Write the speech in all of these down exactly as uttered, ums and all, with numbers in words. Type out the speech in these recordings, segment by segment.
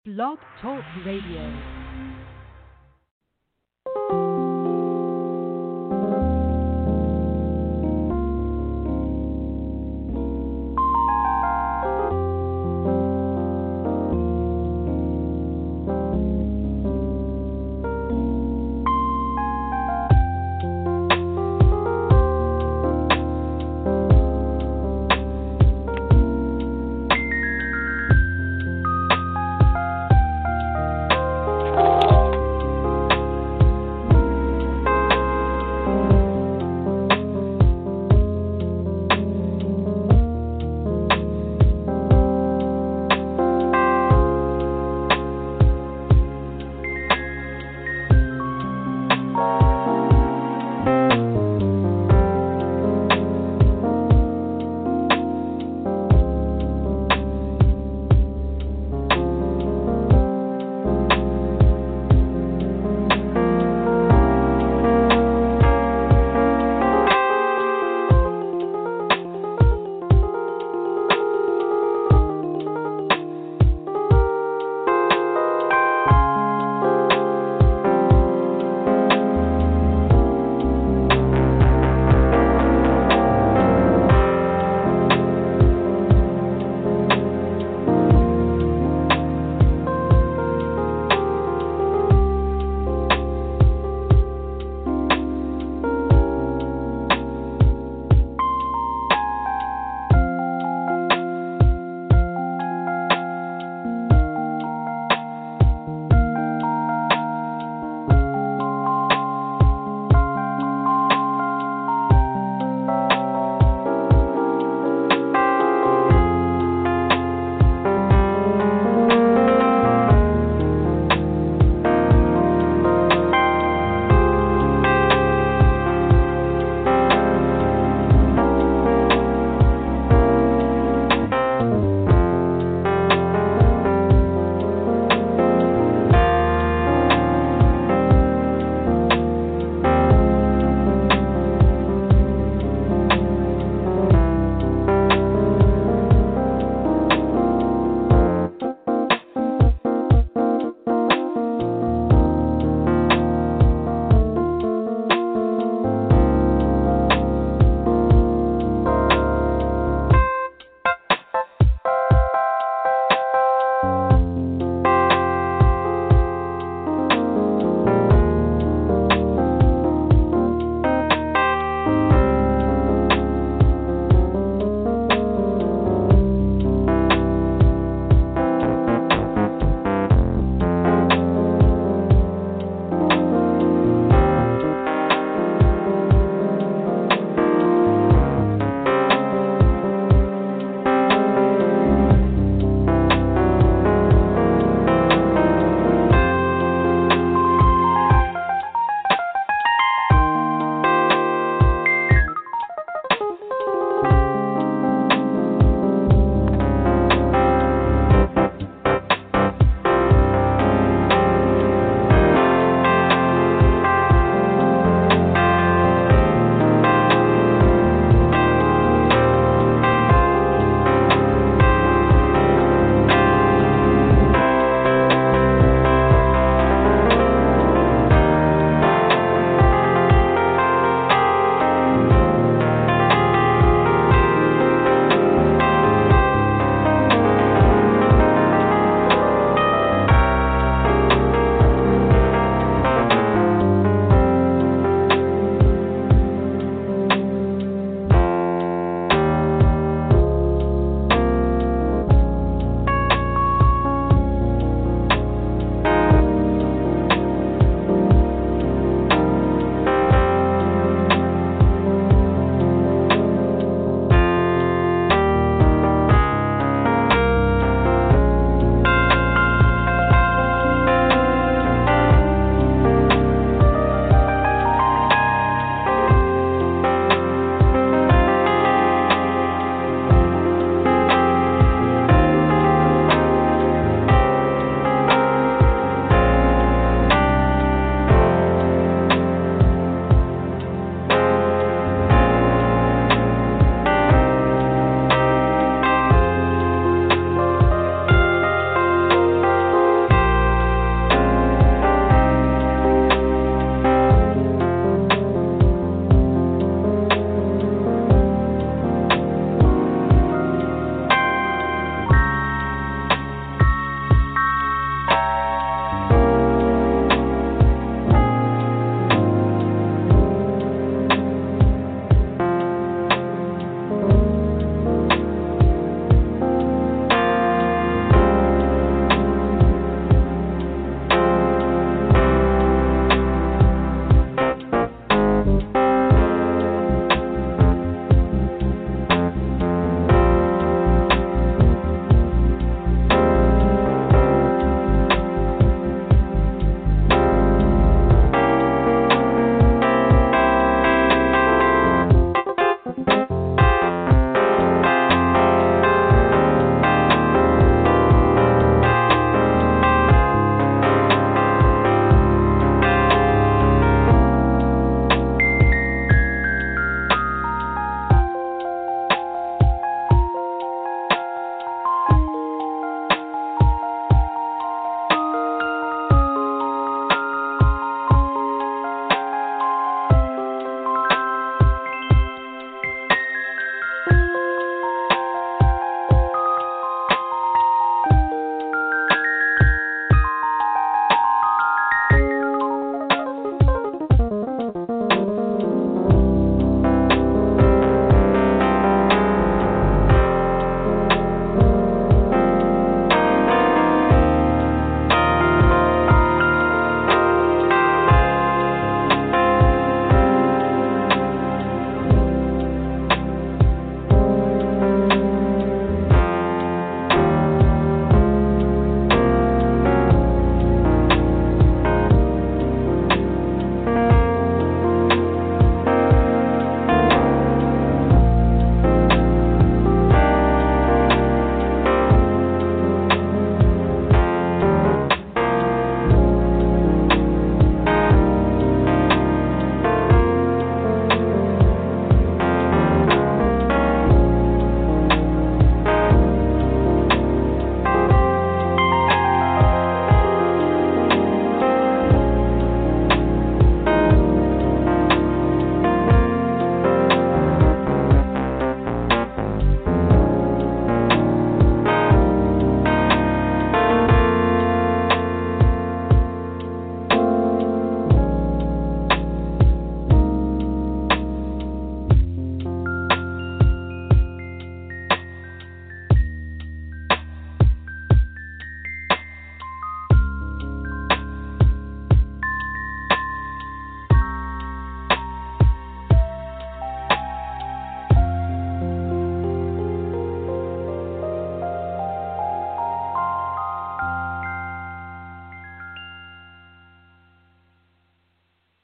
Blog Talk Radio.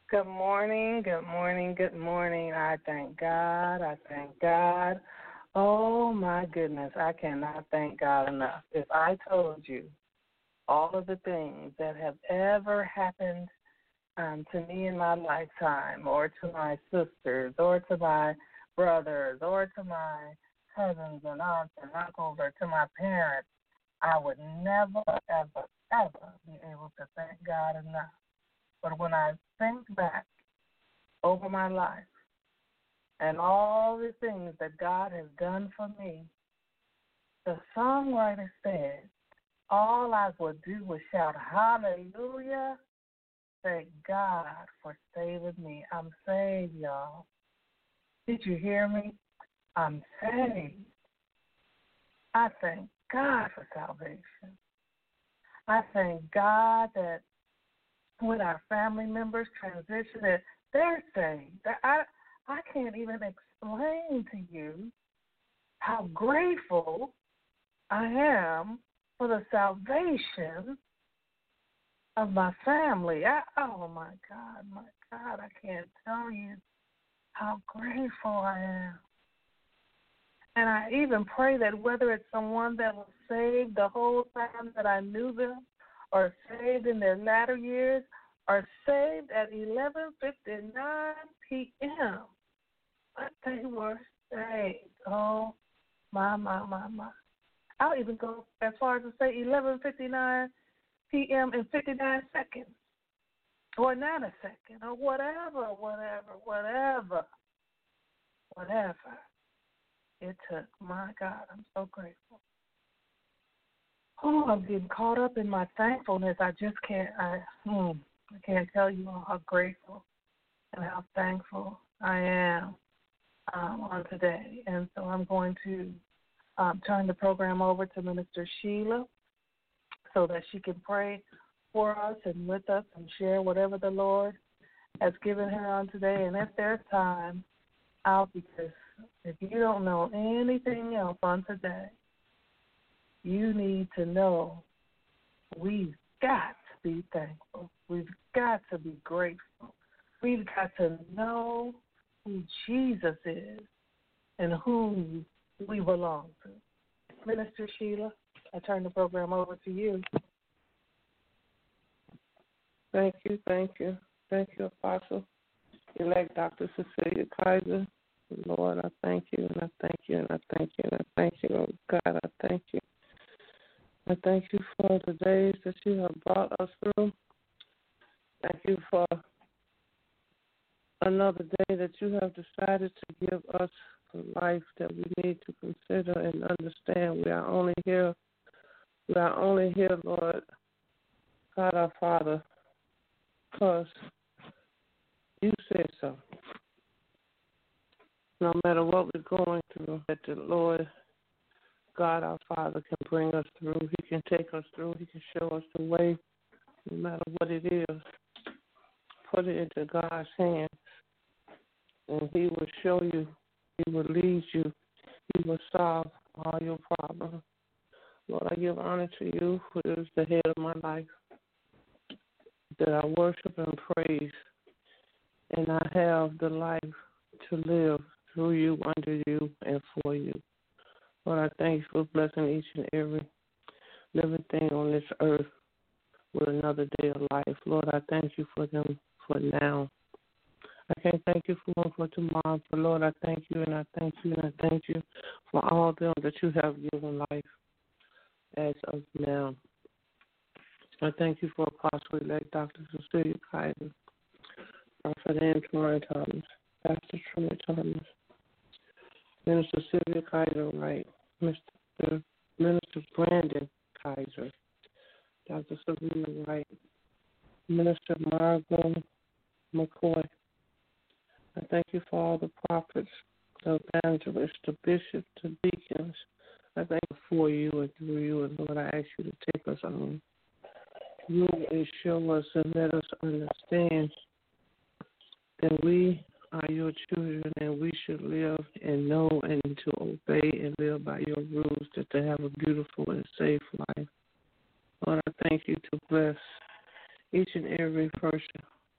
Good morning, good morning, good morning. I thank God, I thank God. Oh, my goodness, I cannot thank God enough. If I told you all of the things that have ever happened um, to me in my lifetime, or to my sisters, or to my brothers, or to my cousins and aunts and uncles, or to my parents, I would never, ever, ever be able to thank God enough. But when I think back over my life and all the things that God has done for me, the songwriter said, all I would do was shout, hallelujah, thank God for saving me. I'm saved, y'all. Did you hear me? I'm saved. I thank God for salvation. I thank God that when our family members transition, that they're saved. I, I can't even explain to you how grateful I am for the salvation of my family. I, oh, my God, my God, I can't tell you how grateful I am. And I even pray that whether it's someone that was saved the whole time that I knew them, or saved in their latter years, or saved at eleven fifty-nine p.m., but they were saved. Oh, my, my, my, my. I'll even go as far as to say eleven fifty-nine p.m. and fifty-nine seconds, or not a second, or whatever, whatever, whatever, whatever it took. My God, I'm so grateful. Oh, I'm getting caught up in my thankfulness. I just can't, I, hmm, I can't tell you how grateful and how thankful I am um, on today. And so I'm going to um, turn the program over to Minister Sheila so that she can pray for us and with us and share whatever the Lord has given her on today. And if there's time, I'll be just, if you don't know anything else on today, you need to know we've got to be thankful. We've got to be grateful. We've got to know who Jesus is and who we belong to. Minister Sheila, I turn the program over to you. Thank you, thank you. Thank you, Apostle. Elect Doctor Cecilia Kaiser. Lord, I thank you, and I thank you, and I thank you, and I thank you, Lord God, I thank you. I thank you for the days that you have brought us through. Thank you for another day that you have decided to give us a life that we need to consider and understand. We are only here, we are only here, Lord God our Father, because you said so. No matter what we're going through, that the Lord God our Father can bring us through. He can take us through. He can show us the way, no matter what it is. Put it into God's hands, and He will show you. He will lead you. He will solve all your problems. Lord, I give honor to you, who is the head of my life, that I worship and praise, and I have the life to live through you, under you, and for you. Lord, I thank you for blessing each and every living thing on this earth with another day of life. Lord, I thank you for them for now. I can't thank you for them for tomorrow, but Lord, I thank you and I thank you and I thank you for all them that you have given life as of now. I thank you for Apostle Elect Doctor Cecilia Kaiser, Prophet Antoine Thomas, Pastor Trina Thomas, Minister Sylvia Kaiser Wright, Mister Minister Brandon Kaiser, Doctor Selena Wright, Minister Margot McCoy. I thank you for all the prophets, the evangelists, the bishops, the deacons. I thank you for you and through you, and Lord, I ask you to take us on. You and show us and let us understand that we are your children and we should live and know and to obey and live by your rules, that to have a beautiful and safe life. Lord, I thank you to bless each and every person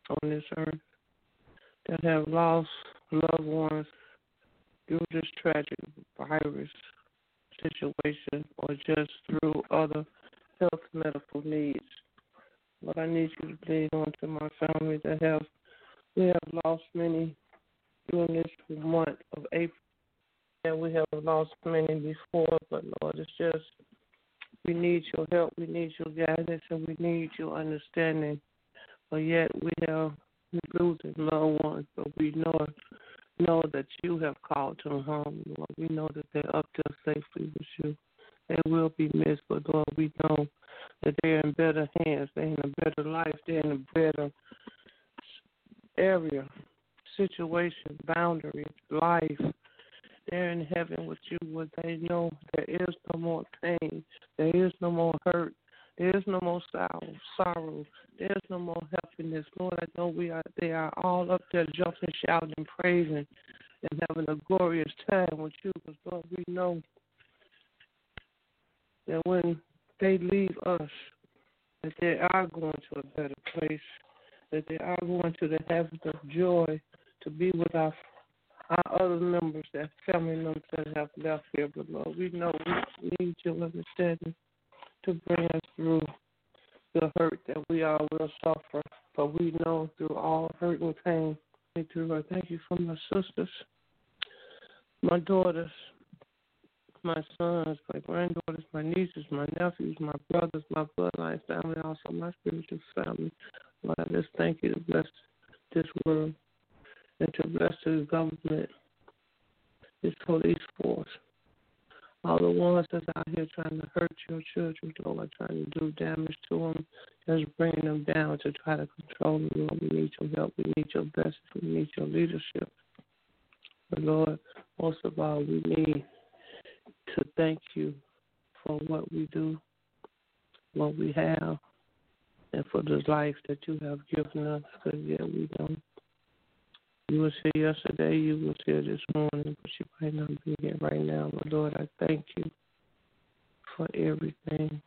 on this earth that have lost loved ones through this tragic virus situation or just through other health medical needs. But I need you to bleed on to my family that have, we have lost many during this month of April, and we have lost many before, but Lord, it's just, we need your help, we need your guidance, and we need your understanding. But yet we have losing loved ones, but we know know that you have called them home, Lord. We know that they're up there safely with you. They will be missed, but Lord, we know that they're in better hands. They're in a better life. They're in a better area, situation, boundary, life. They're in heaven with you where they know there is no more pain. There is no more hurt. There is no more sorrow. sorrow. There is no more happiness. Lord, I know we are. They are all up there jumping, shouting, praising, and having a glorious time with you. Because, Lord, we know that when they leave us, that they are going to a better place, that they are going to the heavens of joy to be with our our other members, that family members that have left here. But, Lord, we know we need your understanding to bring us through the hurt that we all will suffer. But we know through all hurt and pain, through I thank you for my sisters, my daughters, my sons, my granddaughters, my nieces, my nephews, my brothers, my bloodline family, also my spiritual family. Lord, I just thank you to bless this world and to bless the government, this police force, all the ones that's out here trying to hurt your children, Lord, trying to do damage to them, just bringing them down to try to control them. Lord, we need your help. We need your best. We need your leadership. But, Lord, most of all, we need to thank you for what we do, what we have, and for the life that you have given us. Because, yeah, we don't. You was here yesterday, you was here this morning, but you might not be here right now. But, Lord, I thank you for everything.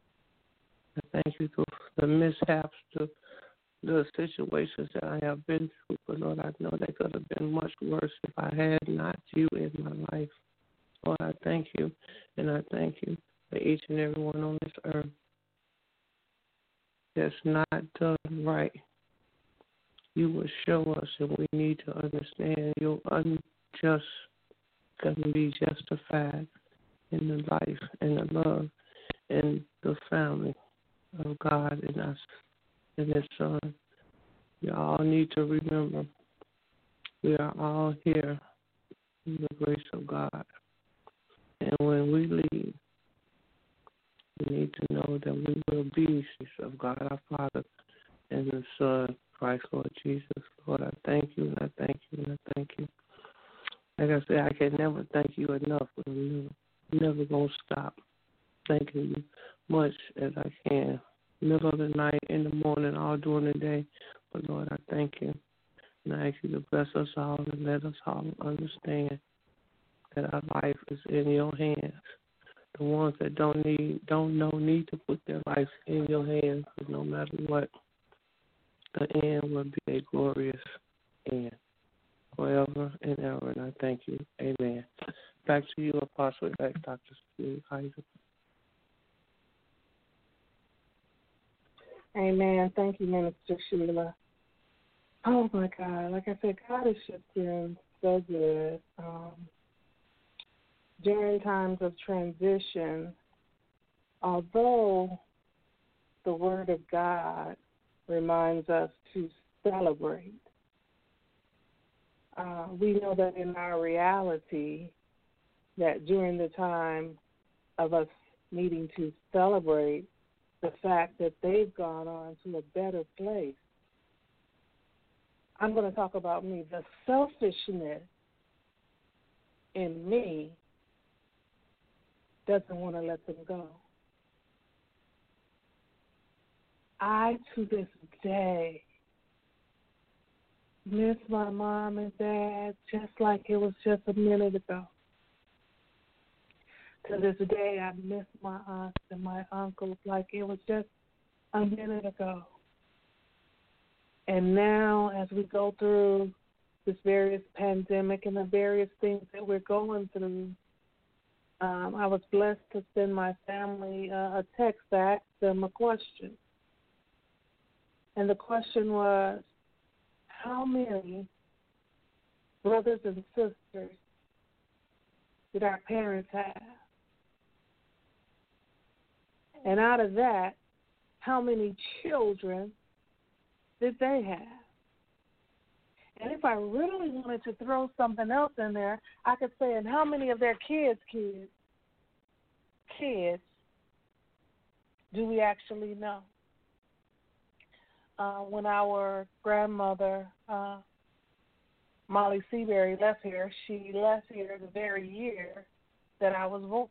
I thank you for the mishaps, the, the situations that I have been through. But, Lord, I know they could have been much worse if I had not you in my life. Lord, I thank you, and I thank you for each and every one on this earth that's not done right. You will show us, and we need to understand your unjust can be justified in the life and the love and the family of God and us and His Son. We all need to remember we are all here in the grace of God. And when we leave, we need to know that we will be of God our Father and the Son, Christ, Lord Jesus. Lord, I thank you, and I thank you, and I thank you. Like I said, I can never thank you enough, but I'm never, never going to stop thanking you much as I can. Middle of the night, in the morning, all during the day. But, Lord, I thank you, and I ask you to bless us all and let us all understand that our life is in your hands. The ones that don't need, don't know, need to put their life in your hands, but no matter what, the end will be a glorious end forever and ever. And I thank you. Amen. Back to you, Apostle, back Doctor Steve Heiser. Amen. Thank you, Minister Sheila. Oh, my God. Like I said, God has just been so good. Um, during times of transition, although the Word of God reminds us to celebrate, uh, we know that in our reality that during the time of us needing to celebrate the fact that they've gone on to a better place, I'm going to talk about me. The selfishness in me doesn't want to let them go. I, to this day, miss my mom and dad just like it was just a minute ago. To this day, I miss my aunts and my uncles like it was just a minute ago. And now, as we go through this various pandemic and the various things that we're going through, um, I was blessed to send my family uh, a text to ask them a question. And the question was, how many brothers and sisters did our parents have? And out of that, how many children did they have? And if I really wanted to throw something else in there, I could say, and how many of their kids, kids, kids, do we actually know? Uh, when our grandmother, uh, Molly Seabury, left here, she left here the very year that I was born.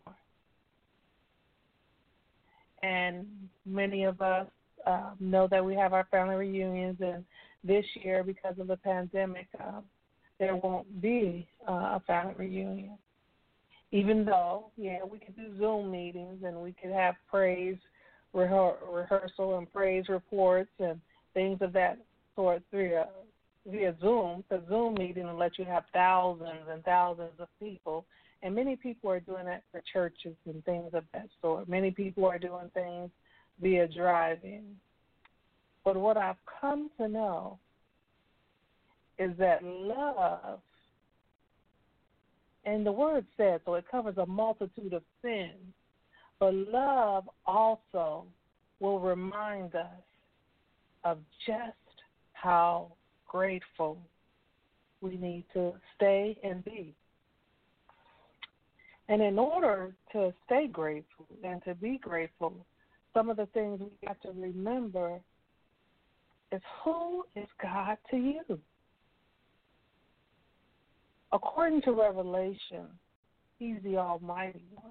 And many of us uh, know that we have our family reunions, and this year, because of the pandemic, uh, there won't be uh, a family reunion. Even though, yeah, we could do Zoom meetings and we could have praise rehe- rehearsal and praise reports and things of that sort via, via Zoom. The Zoom meeting will let you have thousands and thousands of people, and many people are doing that for churches and things of that sort. Many people are doing things via drive-in. But what I've come to know is that love, and the word says, so it covers a multitude of sins, but love also will remind us of just how grateful we need to stay and be. And in order to stay grateful and to be grateful, some of the things we have to remember is, who is God to you? According to Revelation, He's the Almighty One.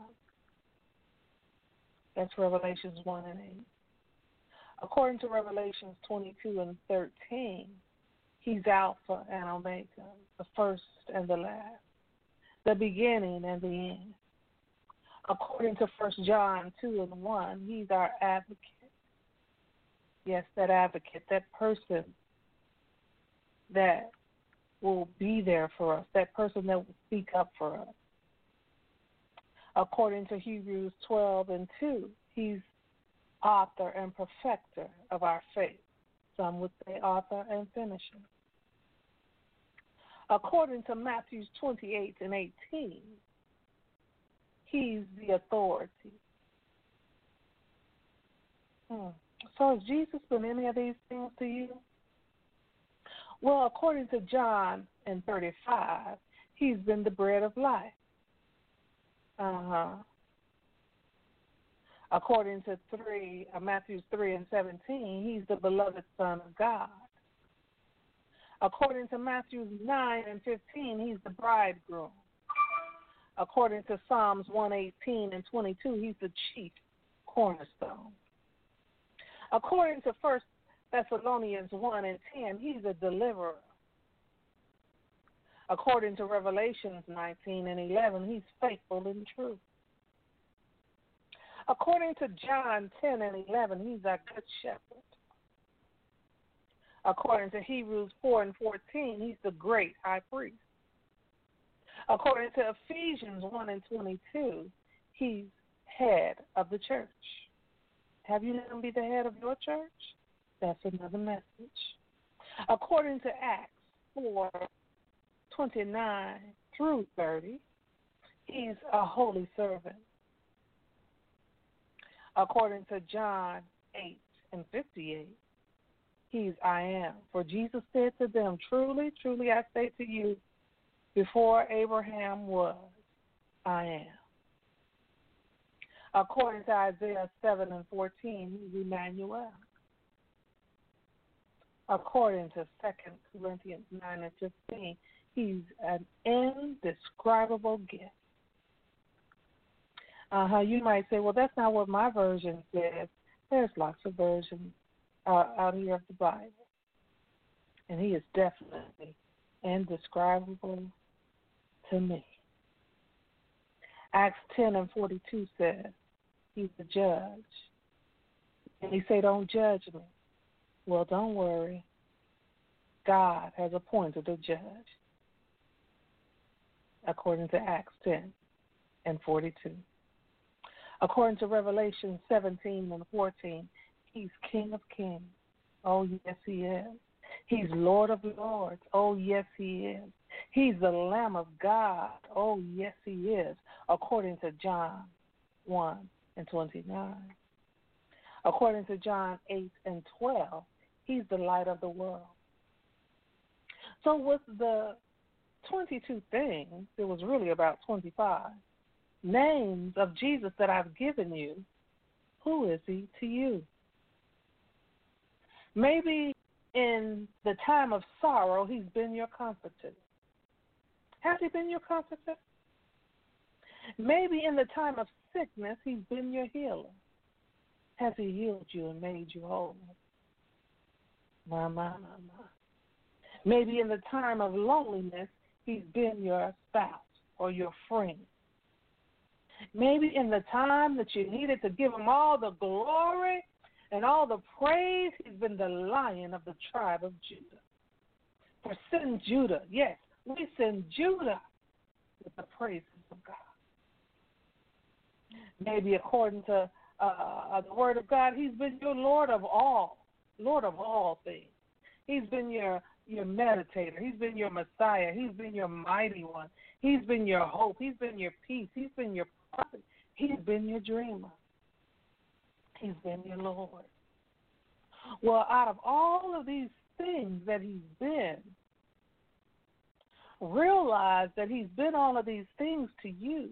That's Revelations one and eight. According to Revelations twenty-two and thirteen, He's Alpha and Omega, the first and the last, the beginning and the end. According to First John two and one, He's our advocate. Yes, that advocate, that person that will be there for us, that person that will speak up for us. According to Hebrews twelve and two, He's author and perfecter of our faith. Some would say author and finisher. According to Matthew twenty-eight and eighteen, He's the authority. Hmm. So has Jesus been any of these things to you? Well, according to John and thirty-five, He's been the bread of life. Uh-huh. According to three, uh, Matthew three and seventeen, He's the beloved Son of God. According to Matthew nine and fifteen, He's the bridegroom. According to Psalms one eighteen and twenty-two, He's the chief cornerstone. According to First Thessalonians one and ten, He's a deliverer. According to Revelations nineteen and eleven, He's faithful and true. According to John ten and eleven, He's our good shepherd. According to Hebrews four and fourteen, He's the great high priest. According to Ephesians one and twenty-two, He's head of the church. Have you let Him be the head of your church? That's another message. According to Acts four, twenty-nine through thirty, He's a holy servant. According to John eight and fifty-eight, He's I am. For Jesus said to them, truly, truly I say to you, before Abraham was, I am. According to Isaiah seven and fourteen, He's Emmanuel. According to Second Corinthians nine and fifteen, He's an indescribable gift. Uh-huh. You might say, well, that's not what my version says. There's lots of versions uh, out here of the Bible. And He is definitely indescribable to me. Acts ten and forty-two says, He's the judge. And He say, don't judge me. Well, don't worry. God has appointed a judge, according to Acts ten and forty-two. According to Revelation seventeen and fourteen, he's King of kings. Oh, yes, he is. He's Lord of lords. Oh, yes, he is. He's the Lamb of God. Oh, yes, he is, according to John one and twenty-nine. According to John eight and twelve, he's the light of the world. So with the twenty-two things, it was really about twenty-five names of Jesus that I've given you. Who is he to you? Maybe in the time of sorrow, he's been your comforter. Has he been your comforter? Maybe in the time of sickness, he's been your healer. Has he healed you and made you whole? My, my, my, my. Maybe in the time of loneliness, he's been your spouse or your friend. Maybe in the time that you needed to give him all the glory and all the praise, he's been the Lion of the tribe of Judah. For send Judah, yes, we send Judah with the praises of God. Maybe according to uh, the word of God, he's been your Lord of all, Lord of all things. He's been your, your meditator. He's been your Messiah. He's been your mighty one. He's been your hope. He's been your peace. He's been your prophet. He's been your dreamer. He's been your Lord. Well, out of all of these things that he's been, realize that he's been all of these things to you.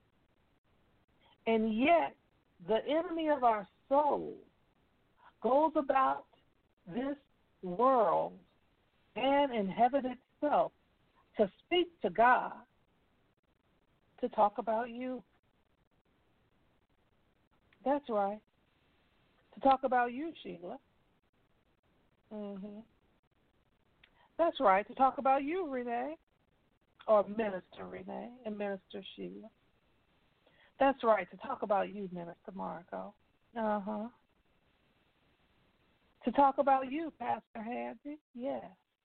And yet, the enemy of our soul goes about this world and in heaven itself to speak to God, to talk about you. That's right. To talk about you, Sheila. Mm-hmm. That's right. To talk about you, Renee, or Minister Renee and Minister Sheila. That's right. To talk about you, Minister Marco. Uh-huh. To talk about you, Pastor Handy. Yes.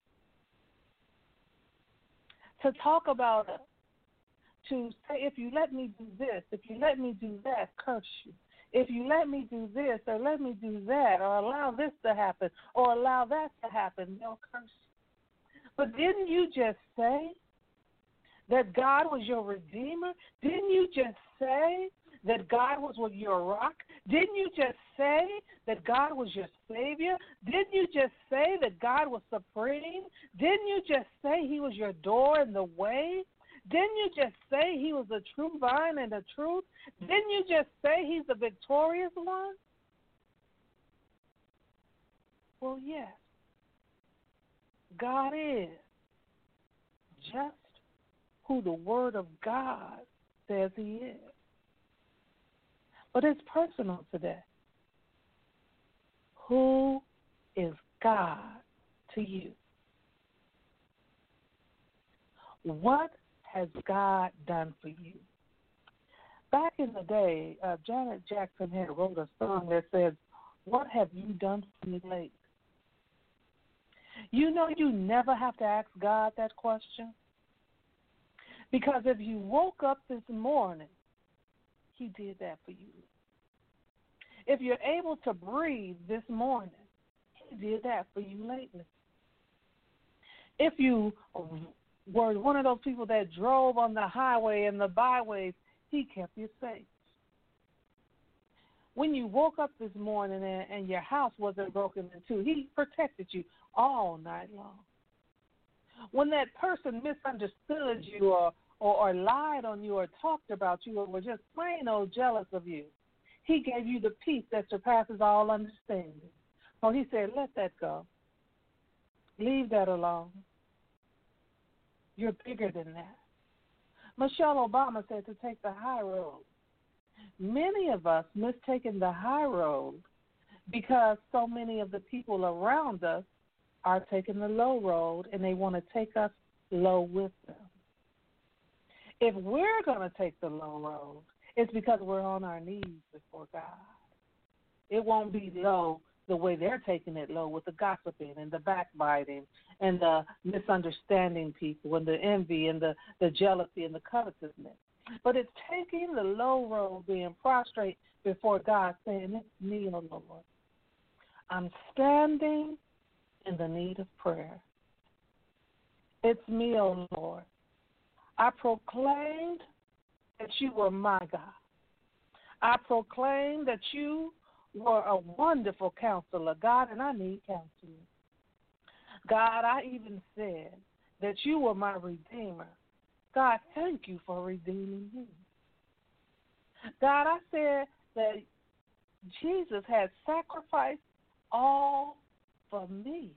To talk about us. To say, if you let me do this, if you let me do that, curse you. If you let me do this or let me do that or allow this to happen or allow that to happen, they'll curse you. But didn't you just say that God was your Redeemer? Didn't you just say that God was your rock? Didn't you just say that God was your Savior? Didn't you just say that God was supreme? Didn't you just say he was your door and the way? Didn't you just say he was the true vine and the truth? Didn't you just say he's the victorious one? Well, yes. God is just who the Word of God says he is. But it's personal today. Who is God to you? What has God done for you? Back in the day, uh, Janet Jackson had wrote a song that says, "What have you done for me lately?" You know you never have to ask God that question. Because if you woke up this morning, he did that for you. If you're able to breathe this morning, he did that for you lately. If you were one of those people that drove on the highway and the byways, he kept you safe. When you woke up this morning and, and your house wasn't broken into, he protected you all night long. When that person misunderstood you or, or, or lied on you or talked about you or was just plain old jealous of you, he gave you the peace that surpasses all understanding. So he said, let that go. Leave that alone. You're bigger than that. Michelle Obama said to take the high road. Many of us mistaken the high road because so many of the people around us are taking the low road and they want to take us low with them. If we're going to take the low road, it's because we're on our knees before God. It won't be low the way they're taking it low with the gossiping and the backbiting and the misunderstanding people and the envy and the, the jealousy and the covetousness. But it's taking the low road, being prostrate before God, saying, it's me, O Lord. I'm standing in the need of prayer. It's me, O Lord. I proclaimed that you were my God. I proclaimed that you were a wonderful counselor, God, and I need counseling. God, I even said that you were my redeemer. God, thank you for redeeming me. God, I said that Jesus had sacrificed all for me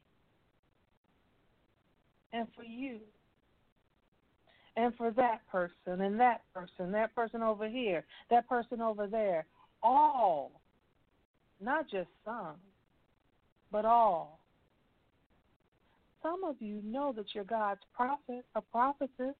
and for you and for that person and that person, that person over here, that person over there, all, not just some, but all. Some of you know that you're God's prophet, a prophetess.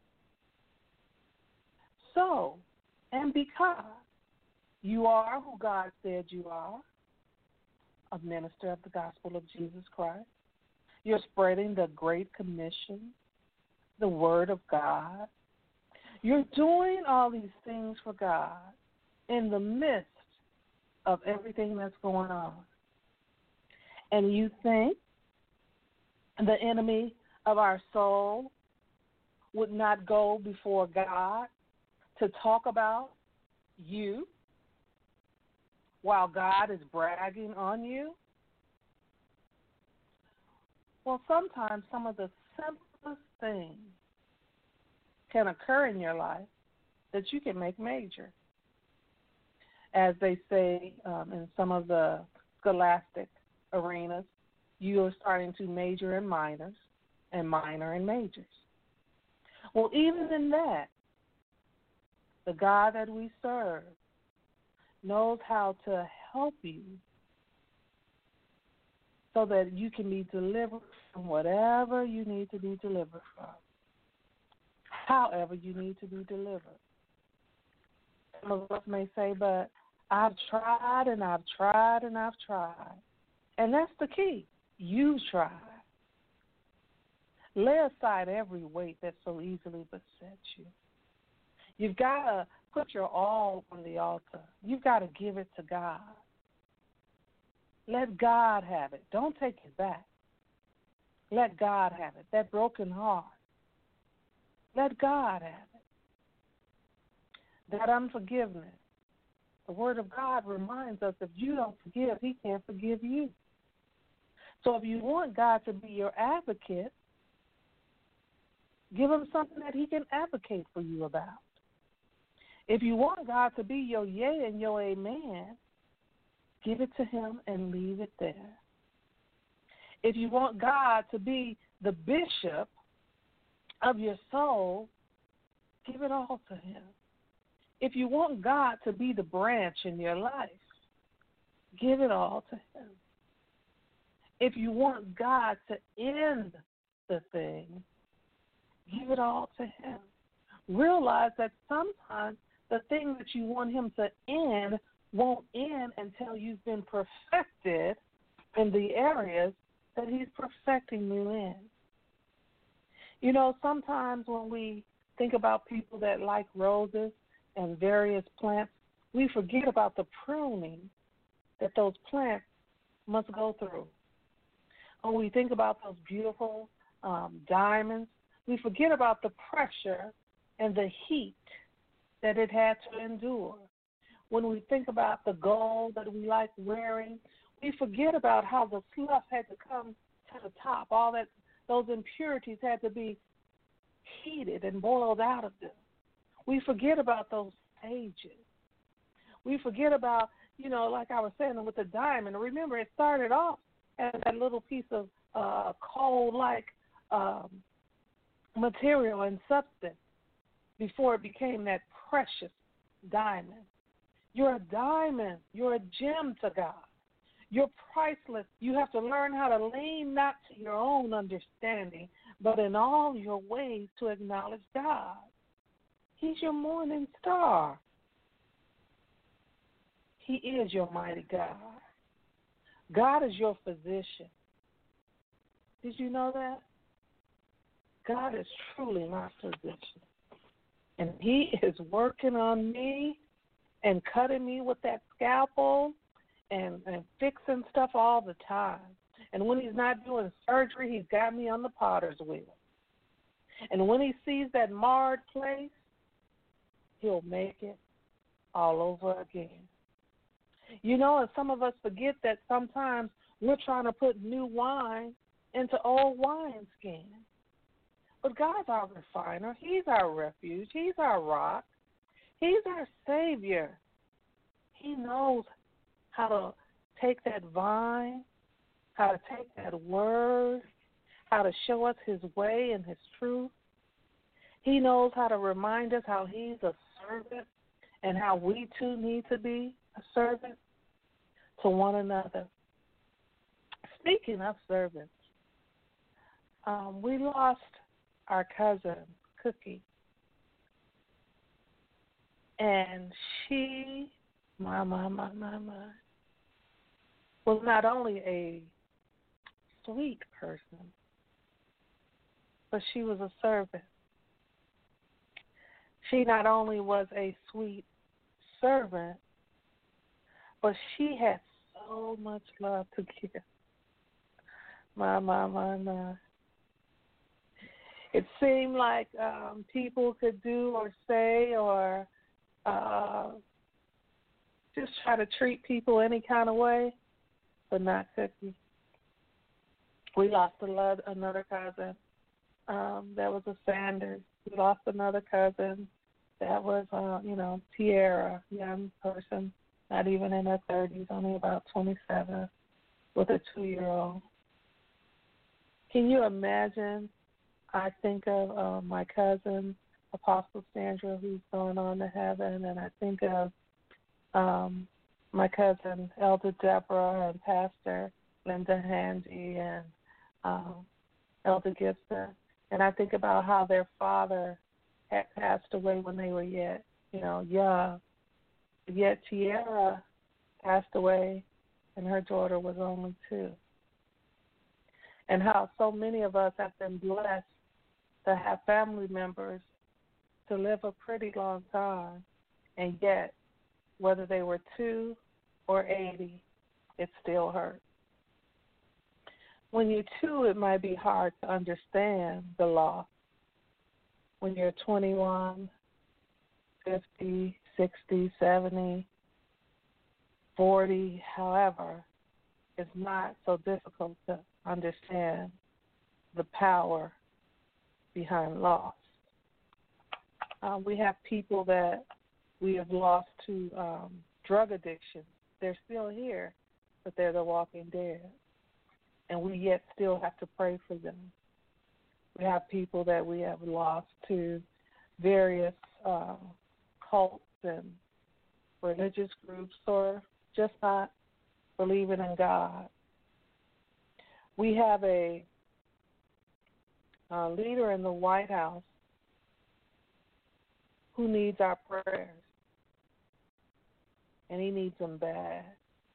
So, and because you are who God said you are, a minister of the gospel of Jesus Christ, you're spreading the Great Commission, the Word of God. You're doing all these things for God in the midst of everything that's going on. And you think the enemy of our soul would not go before God to talk about you while God is bragging on you? Well, sometimes some of the simplest things can occur in your life that you can make major. As they say um, in some of the scholastic arenas, you are starting to major in minors and minor in majors. Well, even in that, the God that we serve knows how to help you so that you can be delivered from whatever you need to be delivered from, however you need to be delivered. Some of us may say, but I've tried and I've tried and I've tried. And that's the key. You've tried. Lay aside every weight that so easily besets you. You've got to put your all on the altar. You've got to give it to God. Let God have it. Don't take it back. Let God have it. That broken heart. Let God have it. That unforgiveness. The Word of God reminds us if you don't forgive, He can't forgive you. So if you want God to be your advocate, give Him something that He can advocate for you about. If you want God to be your yea and your amen, give it to Him and leave it there. If you want God to be the bishop of your soul, give it all to Him. If you want God to be the branch in your life, give it all to Him. If you want God to end the thing, give it all to Him. Realize that sometimes the thing that you want Him to end won't end until you've been perfected in the areas that He's perfecting you in. You know, sometimes when we think about people that like roses and various plants, we forget about the pruning that those plants must go through. When we think about those beautiful um, diamonds, we forget about the pressure and the heat that it had to endure. When we think about the gold that we like wearing, we forget about how the fluff had to come to the top. All that, those impurities had to be heated and boiled out of them. We forget about those stages. We forget about, you know, like I was saying with the diamond. Remember, it started off as that little piece of uh, coal-like um, material and substance before it became that precious diamond. You're a diamond. You're a gem to God. You're priceless. You have to learn how to lean not to your own understanding, but in all your ways to acknowledge God. He's your morning star. He is your mighty God. God is your physician. Did you know that? God is truly my physician. And he is working on me and cutting me with that scalpel and, and fixing stuff all the time. And when he's not doing surgery, he's got me on the potter's wheel. And when he sees that marred place, he'll make it all over again. You know, and some of us forget that sometimes we're trying to put new wine into old wineskins. But God's our refiner. He's our refuge. He's our rock. He's our Savior. He knows how to take that vine, how to take that word, how to show us his way and his truth. He knows how to remind us how he's a servant and how we too need to be a servant to one another. Speaking of servants, um, we lost our cousin, Cookie. And she, my, my, my, my, my, was not only a sweet person, but she was a servant. She not only was a sweet servant, but she had so much love to give. My, my, my, my. It seemed like um, people could do or say or uh, just try to treat people any kind of way, but not Cookie. We lost a lot, another cousin. Um, that was a Sanders. We lost another cousin. That was, uh, you know, Tierra, young person, not even in her thirties, only about twenty-seven, with a two-year-old. Can you imagine? I think of uh, my cousin, Apostle Sandra, who's gone on to heaven, and I think of um, my cousin, Elder Deborah, and Pastor Linda Handy, and um, Elder Gibson. And I think about how their father had passed away when they were yet, you know, young. Yet Tierra passed away, and her daughter was only two. And how so many of us have been blessed to have family members to live a pretty long time, and yet, whether they were two or eighty, it still hurts. When you're two, it might be hard to understand the loss. When you're twenty-one, fifty, sixty, seventy, forty, however, it's not so difficult to understand the power behind loss. Uh, we have people that we have lost to um, drug addiction. They're still here, but they're the walking dead. And we yet still have to pray for them. We have people that we have lost to various uh, cults and religious groups, or just not believing in God. We have a Uh, leader in the White House who needs our prayers, and he needs them bad,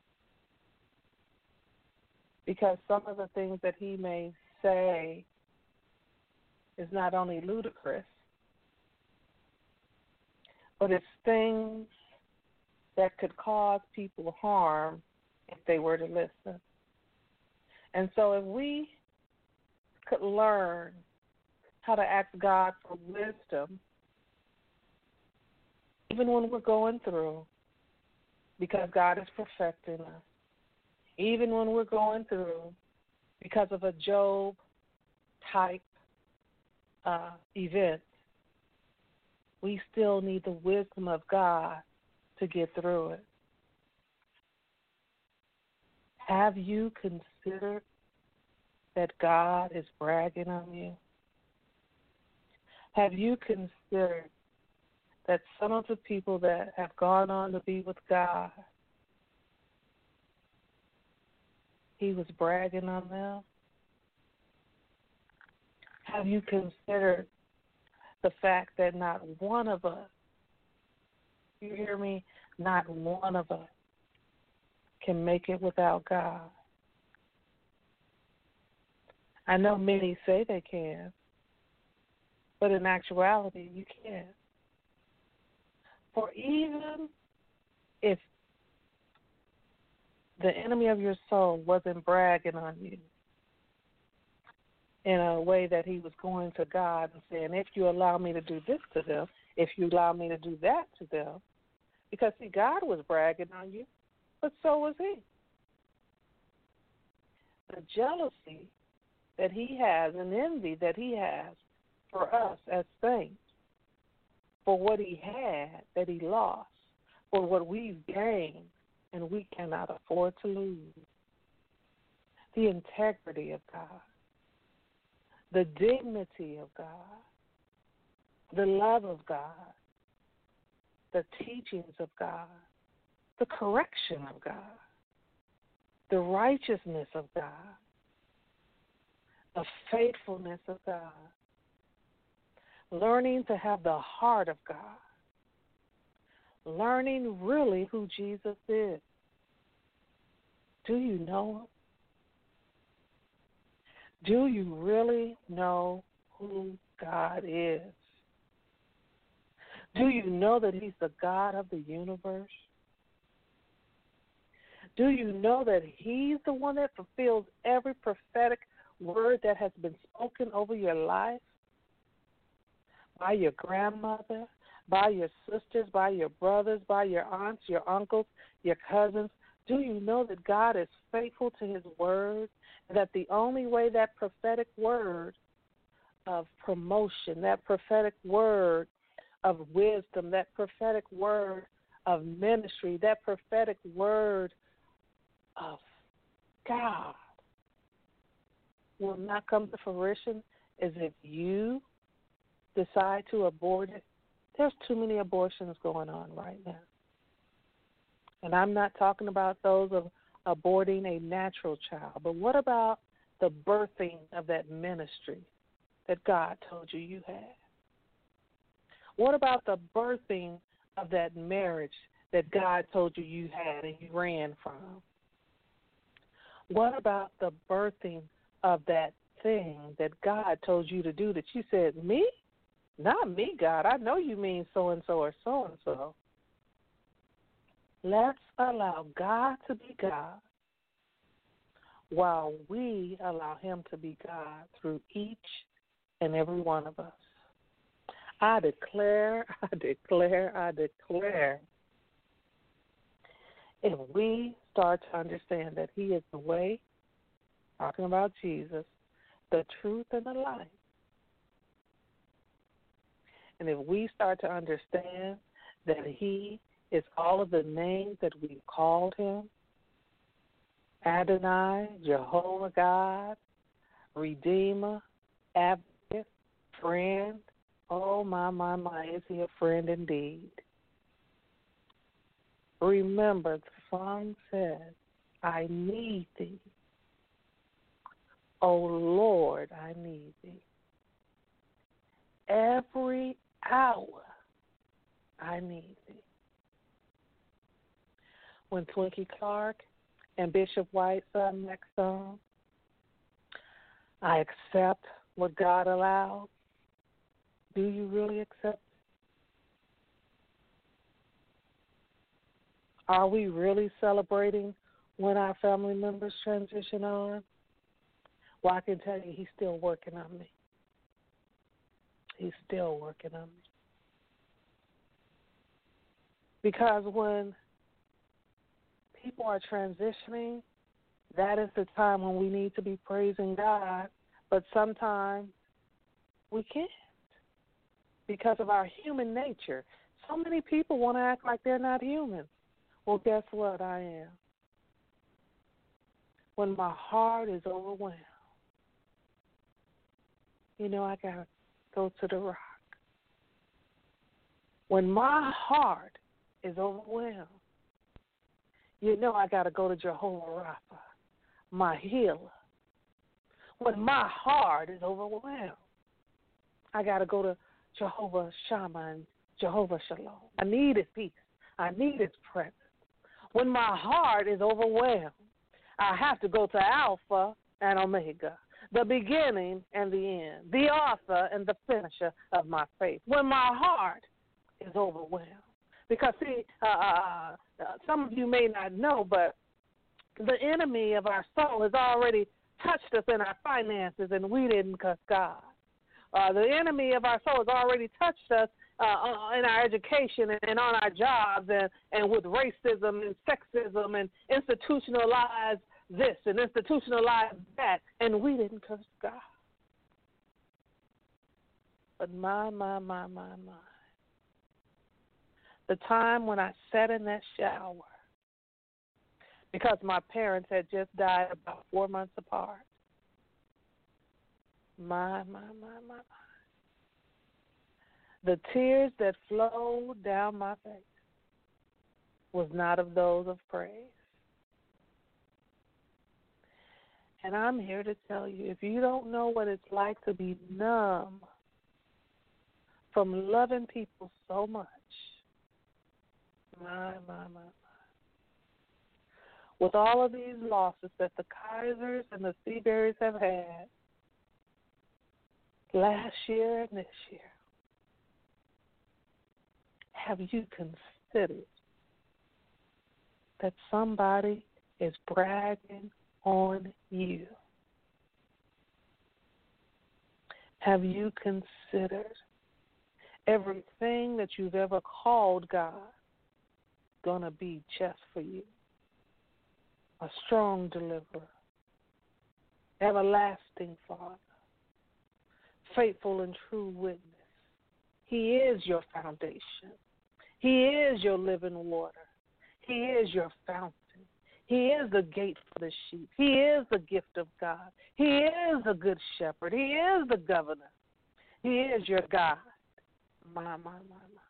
because some of the things that he may say is not only ludicrous, but it's things that could cause people harm if they were to listen. And so if we could learn how to ask God for wisdom, even when we're going through, because God is perfecting us, even when we're going through, because of a Job-type uh, event, we still need the wisdom of God to get through it. Have you considered that God is bragging on you? Have you considered that some of the people that have gone on to be with God, he was bragging on them? Have you considered the fact that not one of us, you hear me, not one of us can make it without God? I know many say they can, but in actuality, you can't. For even if the enemy of your soul wasn't bragging on you in a way that he was going to God and saying, if you allow me to do this to them, if you allow me to do that to them, because, see, God was bragging on you, but so was he. The jealousy that he has and envy that he has for us as saints, for what he had that he lost, for what we've gained and we cannot afford to lose. The integrity of God, the dignity of God, the love of God, the teachings of God, the correction of God, the righteousness of God, the faithfulness of God, learning to have the heart of God, learning really who Jesus is. Do you know him? Do you really know who God is? Do you know that he's the God of the universe? Do you know that he's the one that fulfills every prophetic word that has been spoken over your life? By your grandmother, by your sisters, by your brothers, by your aunts, your uncles, your cousins. Do you know that God is faithful to his word? And that the only way that prophetic word of promotion, that prophetic word of wisdom, that prophetic word of ministry, that prophetic word of God will not come to fruition is if you decide to abort it. There's too many abortions going on right now. And I'm not talking about those of aborting a natural child, but what about the birthing of that ministry that God told you you had? What about the birthing of that marriage that God told you you had and you ran from? What about the birthing of that thing that God told you to do that you said, me? Not me, God. I know you mean so-and-so or so-and-so. Let's allow God to be God while we allow him to be God through each and every one of us. I declare, I declare, I declare, if we start to understand that he is the way, talking about Jesus, the truth and the life, and if we start to understand that he is all of the names that we've called him, Adonai, Jehovah God, Redeemer, Advocate, Friend, oh, my, my, my, is he a friend indeed? Remember, the song says, I need thee. Oh, Lord, I need thee. Every hour, I need thee. When Twinkie Clark and Bishop White sung next song, I accept what God allowed. Do you really accept it? Are we really celebrating when our family members transition on? Well, I can tell you he's still working on me. He's still working on me. Because when people are transitioning, that is the time when we need to be praising God, but sometimes we can't because of our human nature. So many people want to act like they're not human. Well, guess what? I am. When my heart is overwhelmed, you know, I got to go to the rock. When my heart is overwhelmed, you know I got to go to Jehovah Rapha, my healer. When my heart is overwhelmed, I got to go to Jehovah Shammah and Jehovah Shalom. I need his peace. I need his presence. When my heart is overwhelmed, I have to go to Alpha and Omega. the beginning and the end, the author and the finisher of my faith. When my heart is overwhelmed. Because, see, uh, uh, some of you may not know, but the enemy of our soul has already touched us in our finances, and we didn't cuss God. Uh, the enemy of our soul has already touched us uh, in our education and, and on our jobs and, and with racism and sexism and institutionalized this and institutionalized that, and we didn't curse God. But my, my, my, my, my. The time when I sat in that shower, because my parents had just died about four months apart. My, my, my, my, my. The tears that flowed down my face was not of those of praise. And I'm here to tell you, if you don't know what it's like to be numb from loving people so much, my, my, my, my. With all of these losses that the Kaisers and the Seaberries have had last year and this year, have you considered that somebody is bragging on you? Have you considered everything that you've ever called God going to be just for you? A strong deliverer, everlasting Father, faithful and true witness. He is your foundation. He is your living water. He is your fountain. He is the gate for the sheep. He is the gift of God. He is the good shepherd. He is the governor. He is your God. My, my, my, my.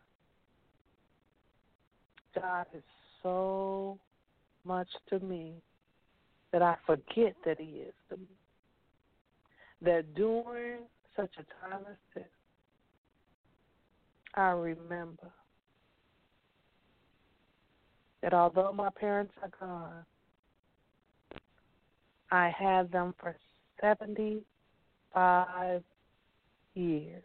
God is so much to me that I forget that he is to me. That during such a time as this, I remember that although my parents are gone, I had them for seventy-five years.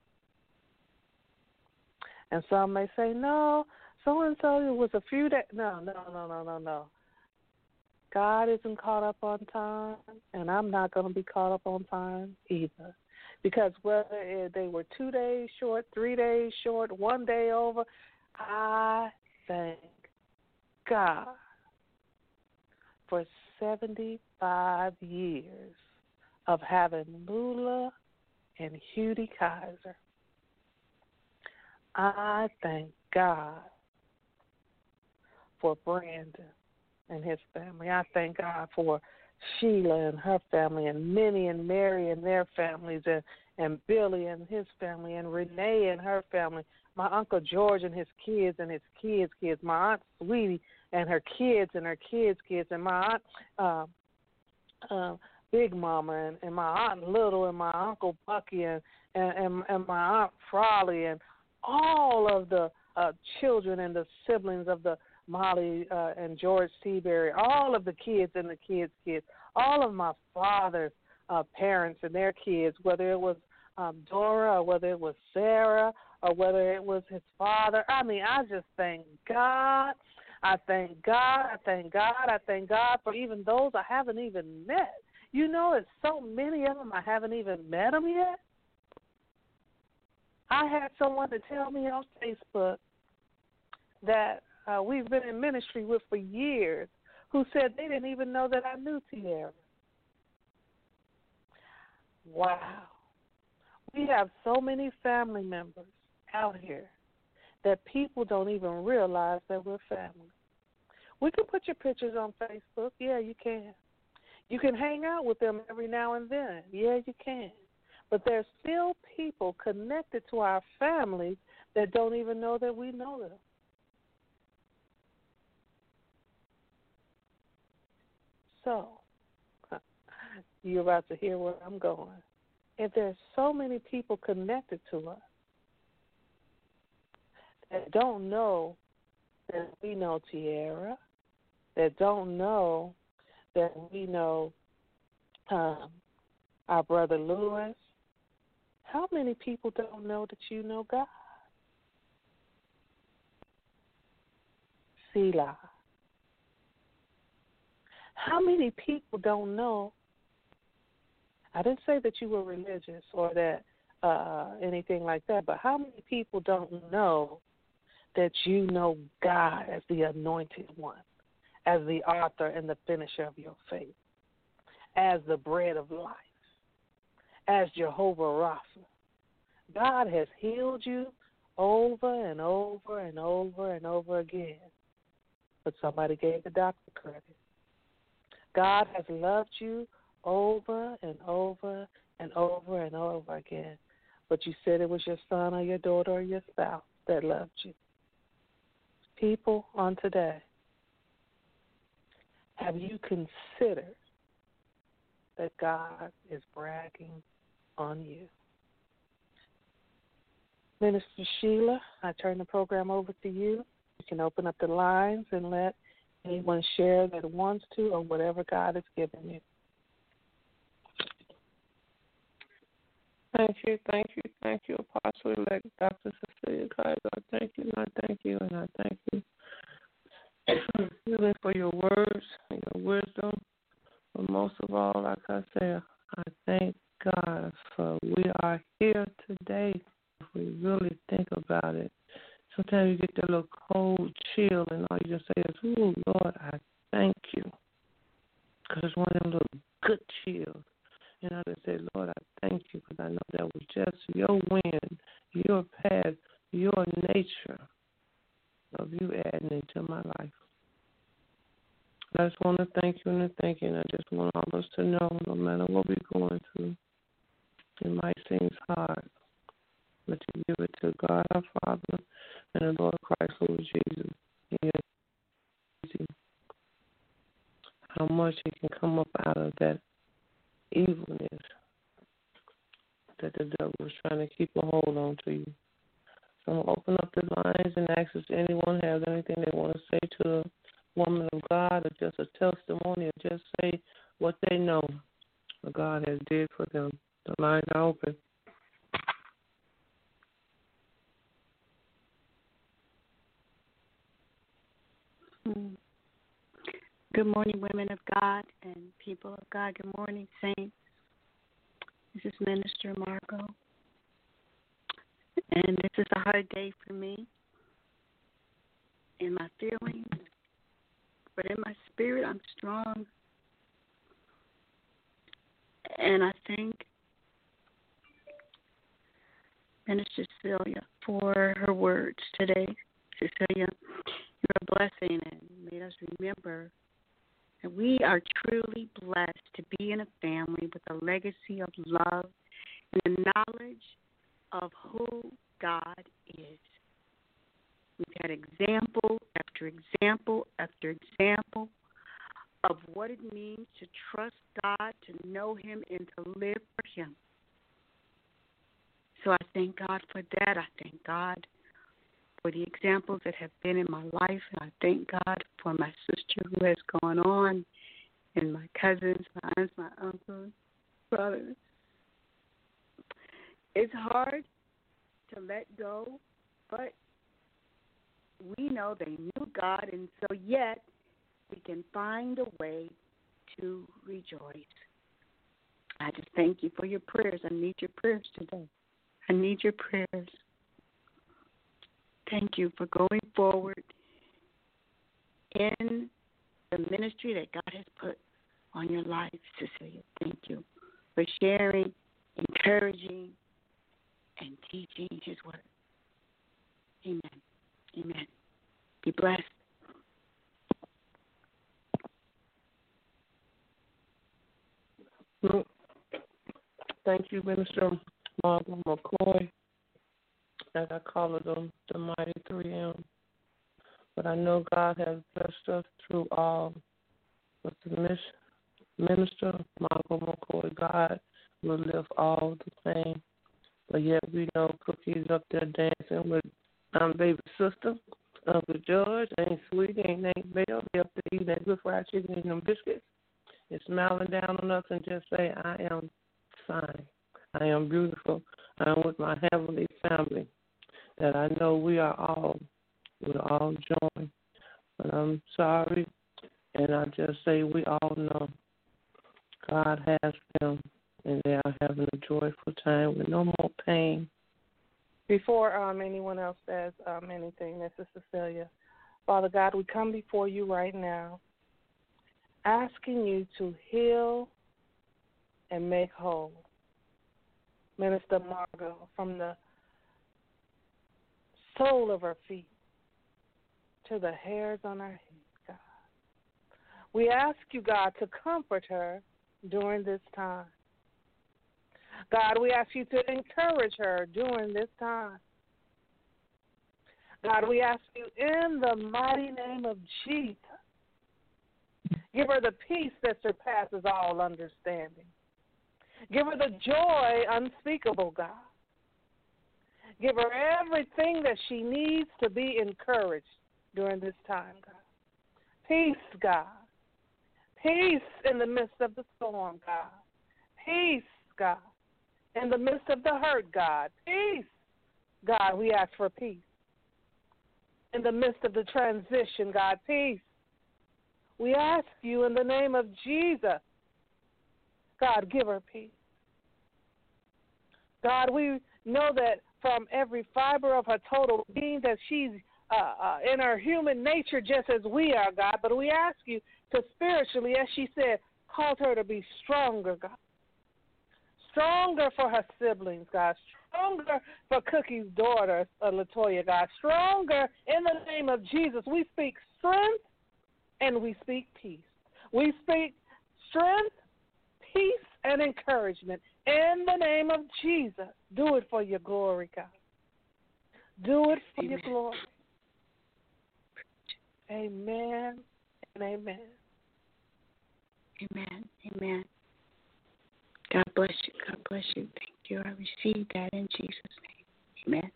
And some may say, no, so-and-so, it was a few days. No, no, no, no, no, no. God isn't caught up on time, and I'm not going to be caught up on time either. Because whether they were two days short, three days short, one day over, I thank God for seventy-five years of having Lula and Hughie Kaiser. I thank God for Brandon and his family. I thank God for Sheila and her family, and Minnie and Mary and their families, and, and Billy and his family, and Renee and her family, my Uncle George and his kids and his kids' kids, my Aunt Sweetie and her kids and her kids' kids, and my Aunt uh, uh, Big Mama and, and my Aunt Little and my Uncle Bucky and, and, and, and my Aunt Frawley and all of the uh, children and the siblings of the Molly uh, and George Seabury, all of the kids and the kids' kids, all of my father's uh, parents and their kids, whether it was um, Dora or whether it was Sarah or whether it was his father. I mean, I just thank God. I thank God. I thank God. I thank God for even those I haven't even met. You know, it's so many of them I haven't even met them yet. I had someone to tell me on Facebook that uh, we've been in ministry with for years who said they didn't even know that I knew Tierra. Wow. We have so many family members out here that people don't even realize that we're family. We can put your pictures on Facebook. Yeah, you can. You can hang out with them every now and then. Yeah, you can. But there's still people connected to our families that don't even know that we know them. So, you're about to hear where I'm going. If there's so many people connected to us that don't know that we know Tierra, that don't know that we know um, our brother Lewis. How many people don't know that you know God? Selah. How many people don't know? I didn't say that you were religious or that uh, anything like that, but how many people don't know that you know God as the anointed one, as the author and the finisher of your faith, as the bread of life, as Jehovah Rapha? God has healed you over and over and over and over again, but somebody gave the doctor credit. God has loved you over and over and over and over again, but you said it was your son or your daughter or your spouse that loved you. People on today, have you considered that God is bragging on you? Minister Sheila, I turn the program over to you. You can open up the lines and let anyone share that wants to or whatever God has given you. Thank you, thank you, thank you, Apostle-elect Doctor Cecilia Kaiser. I thank you, and I thank you, and I thank you really for your words and your wisdom. But most of all, like I said, I thank God for we are here today. If we really think about it, sometimes you get that little cold chill, and all you just say is, "Ooh, Lord, I thank you," because it's one of them little good chills. And I just say, Lord, I thank you because I know that was just your wind, your path, your nature of you adding into my life. I just want to thank you and thank you, and I just want all of us to know, no matter what we're going through, it might seem hard, but you give it to God our Father and the Lord Christ, who is Jesus. He is easy. How much He can come up out of that evilness that the devil is trying to keep a hold on to you. So I'm going to open up the lines and ask if anyone has anything they want to say to a woman of God, or just a testimony, or just say what they know what God has did for them. The lines are open. Good morning, women of God and people of God. Good morning, saints. This is Minister Margot. And this is a hard day for me in my feelings, but in my spirit, I'm strong. And I thank Minister Cecilia for her words today. Cecilia, you're a blessing and made us remember that we are truly blessed to be in a family with a legacy of love and the knowledge of who God is. We've had example after example after example of what it means to trust God, to know Him, and to live for Him. So I thank God for that. I thank God for the examples that have been in my life. And I thank God for my sister who has gone on, and my cousins, my aunts, my uncles, brothers. It's hard to let go, but we know they knew God, and so yet we can find a way to rejoice. I just thank you for your prayers. I need your prayers today. I need your prayers. Thank you for going forward in the ministry that God has put on your life, Cecilia. Thank you for sharing, encouraging, and teaching His word. Amen. Amen. Be blessed. Well, thank you, Minister Margaret McCoy, as I call it, them, the mighty three M. But I know God has blessed us through all. With the Minister Margaret McCoy, God will lift all the same. But yet we know Cookie's up there dancing with um, baby sister, Uncle George, Ain't Sweetie, Ain't Aunt Belle. They up there eating that good fried chicken and them biscuits and smiling down on us and just say, I am sign. I am beautiful. I am with my heavenly family that I know we are all, we're all joined. But I'm sorry, and I just say we all know God has them, and they are having a joyful time with no more pain. Before um, anyone else says um, anything, this is Cecilia. Father God, we come before you right now, asking you to heal and make whole Minister Margot from the sole of her feet to the hairs on her head, God. We ask you, God, to comfort her during this time. God, we ask you to encourage her during this time. God, we ask you in the mighty name of Jesus, give her the peace that surpasses all understanding. Give her the joy unspeakable, God. Give her everything that she needs to be encouraged during this time, God. Peace, God. Peace in the midst of the storm, God. Peace, God. In the midst of the hurt, God. Peace, God, we ask for peace. In the midst of the transition, God, peace. We ask you in the name of Jesus, God, give her peace. God, we know that from every fiber of her total being that she's uh, uh, in her human nature just as we are, God, but we ask you to spiritually, as she said, cause her to be stronger, God. Stronger for her siblings, God. Stronger for Cookie's daughter, uh, Latoya, God. Stronger in the name of Jesus. We speak strength and we speak peace. We speak strength, peace, and encouragement in the name of Jesus. Do it for your glory, God. Do it for Amen. your glory. Amen and amen. Amen. Amen. God bless you. God bless you. Thank you. I receive that in Jesus' name. Amen.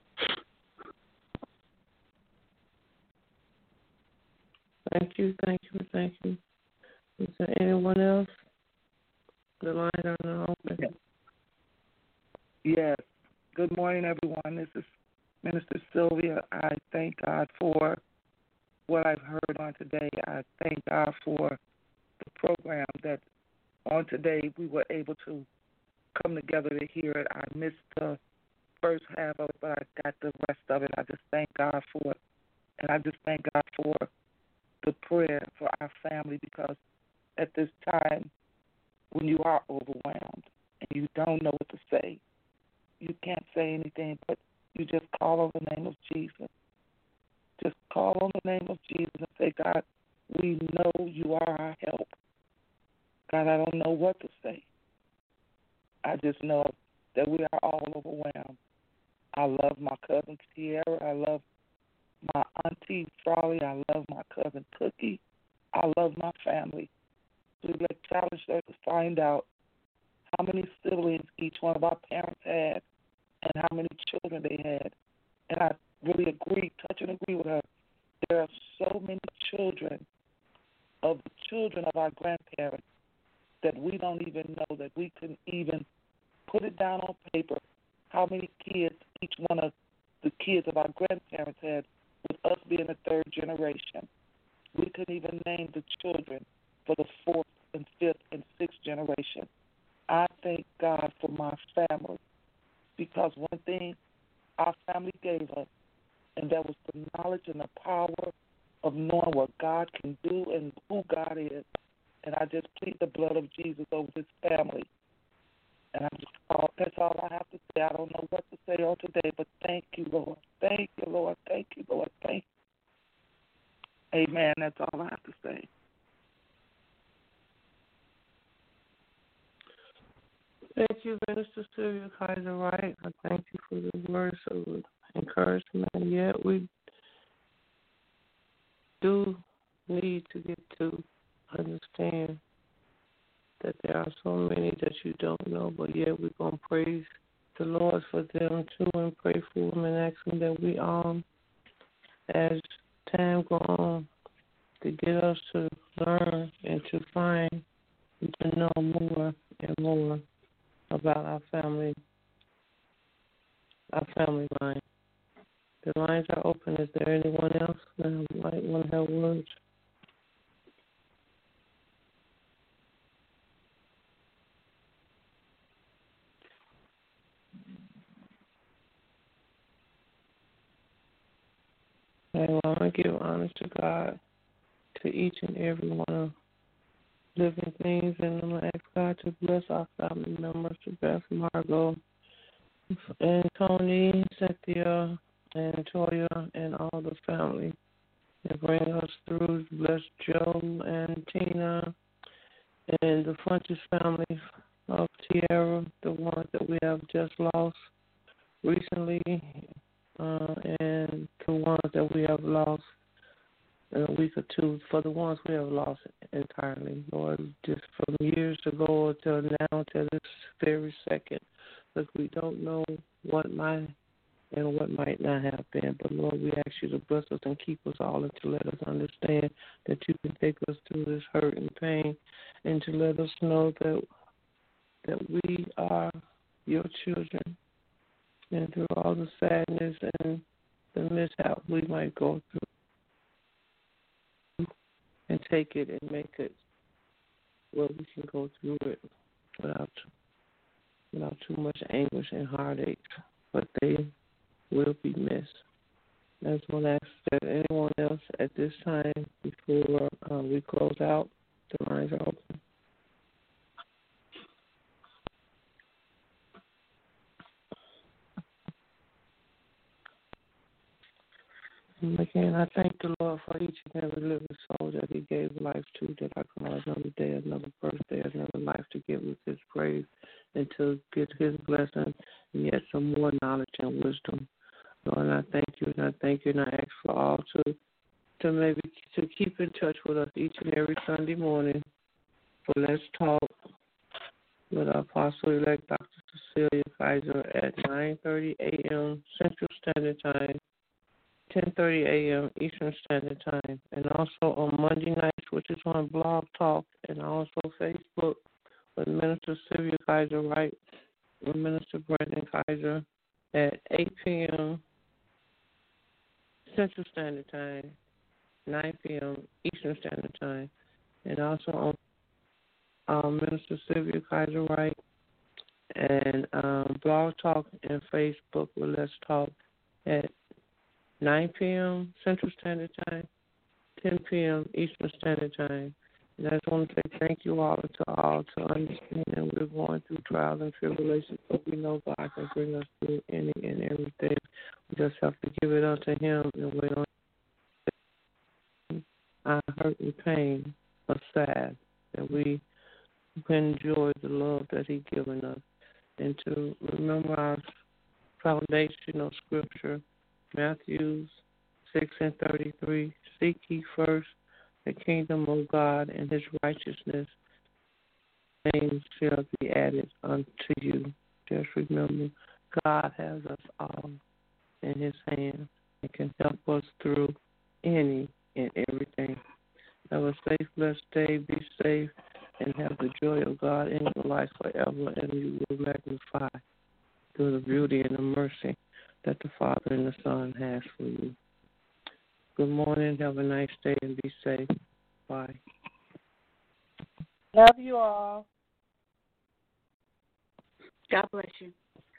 Thank you, thank you, thank you. Is there anyone else? The line are now open. Yes. yes. Good morning, everyone. This is Minister Sylvia. I thank God for what I've heard on today. I thank God for the program that on today we were able to come together to hear it. I missed the first half of it, but I got the rest of it. I just thank God for it. And I just thank God for the prayer for our family, because at this time when you are overwhelmed and you don't know what to say, you can't say anything, but you just call on the name of Jesus. Just call on the name of Jesus and say, God, we know you are our help. God, I don't know what to say. I just know that we are all overwhelmed. I love my cousin Tierra. I love my auntie Frolly. I love my cousin Cookie. I love my family. We would challenge her to find out how many siblings each one of our parents had and how many children they had. And I really agree, touch and agree with her. There are so many children of the children of our grandparents that we don't even know, that we couldn't even put it down on paper how many kids each one of the kids of our grandparents had, with us being the third generation. We couldn't even name the children for the fourth and fifth and sixth generation. I thank God for my family, because one thing our family gave us, and that was the knowledge and the power of knowing what God can do and who God is. And I just plead the blood of Jesus over this family. And I'm just, oh, that's all I have to say. I don't know what to say on today, but thank you, Lord. Thank you, Lord. Thank you, Lord. Thank you. Amen. That's all I have to say. Thank you, Minister Sylvia Kaiser Wright. I thank you for the words of encouragement. Yet we do need to get to understand that there are so many that you don't know, but yet we're going to praise the Lord for them too and pray for them and ask them that we, um, as time goes on, to get us to learn and to find and to know more and more. about our family, our family line. The lines are open. Is there anyone else that might want to have words? Okay, well, I'm going to give honor to God, to each and every one of living things, and I'm going to ask God to bless our family members, to Beth, Margot, and Tony, Cynthia, and Toya, and all the family that bring us through. Bless Joe and Tina and the Funches family of Tierra, the ones that we have just lost recently, uh, and the ones that we have lost in a week or two. For the ones we have lost entirely, Lord, just from years ago till now, till this very second, because we don't know what might and what might not have been. But, Lord, we ask you to bless us and keep us all, and to let us understand that you can take us through this hurt and pain, and to let us know that that we are your children, and through all the sadness and the mishap we might go through, and take it and make it where we can go through it without without too much anguish and heartache. But they will be missed. I just want to ask that anyone else at this time, before uh, we close out, the lines are open. And again, I thank the Lord for each and every living soul that he gave life to, that I call another day, another birthday, another life to give with his praise and to get his blessing, and yet some more knowledge and wisdom. Lord, and I thank you, and I thank you, and I ask for all to to maybe to keep in touch with us each and every Sunday morning for Let's Talk with our Apostle-elect Doctor Cecilia Kaiser at nine thirty a.m. Central Standard Time, ten thirty a.m. Eastern Standard Time, and also on Monday nights, which is on Blog Talk, and also Facebook with Minister Sylvia Kaiser Wright and Minister Brandon Kaiser at eight p.m. Central Standard Time, nine p.m. Eastern Standard Time, and also on um, Minister Sylvia Kaiser Wright and um, Blog Talk and Facebook with Let's Talk at nine p.m. Central Standard Time, ten p.m. Eastern Standard Time. And I just want to say thank you all to all to understand that we're going through trials and tribulations, but we know God can bring us through any and everything. We just have to give it up to him and wait on our hurt and pain are sad, that we can enjoy the love that he's given us, and to remember our foundational scripture, Matthew six and thirty-three, seek ye first the kingdom of God and his righteousness, things shall be added unto you. Just remember, God has us all in his hands and can help us through any and everything. Have a safe, blessed day, be safe, and have the joy of God in your life forever, and you will magnify through the beauty and the mercy that the Father and the Son has for you. Good morning. Have a nice day and be safe. Bye. Love you all. God bless you.